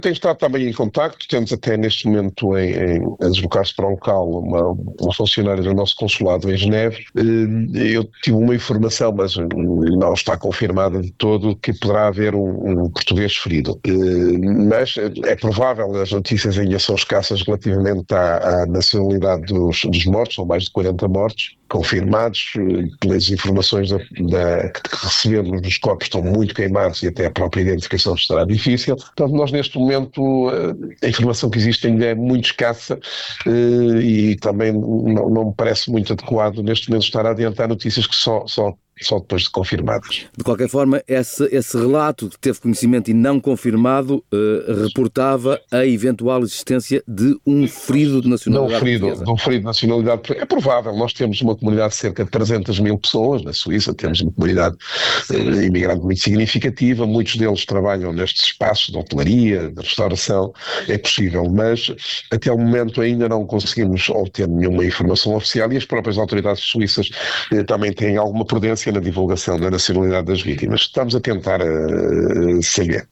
Tem estado também em contacto, temos até neste momento a deslocar-se para o local uma funcionária do nosso consulado em Geneve. Eu tive uma informação, mas não está confirmada de todo, que poderá haver um português ferido. Mas é provável, as notícias ainda são escassas relativamente à nacionalidade dos mortos, são mais de 40 mortos, confirmados, pelas informações que recebemos dos corpos estão muito queimados e até a própria identificação estará difícil. Portanto, nós neste momento, a informação que existe ainda é muito escassa e também não me parece muito adequado neste momento estar a adiantar notícias que só depois de confirmadas. De qualquer forma, esse relato que teve conhecimento e não confirmado reportava a eventual existência de um ferido de nacionalidade portuguesa. De um ferido de nacionalidade portuguesa. É provável, nós temos uma comunidade de cerca de 300 mil pessoas na Suíça, temos uma comunidade imigrante muito significativa, muitos deles trabalham nestes espaços de hotelaria, de restauração, é possível, mas até o momento ainda não conseguimos obter nenhuma informação oficial e as próprias autoridades suíças também têm alguma prudência na divulgação da nacionalidade das vítimas. Estamos a tentar saber.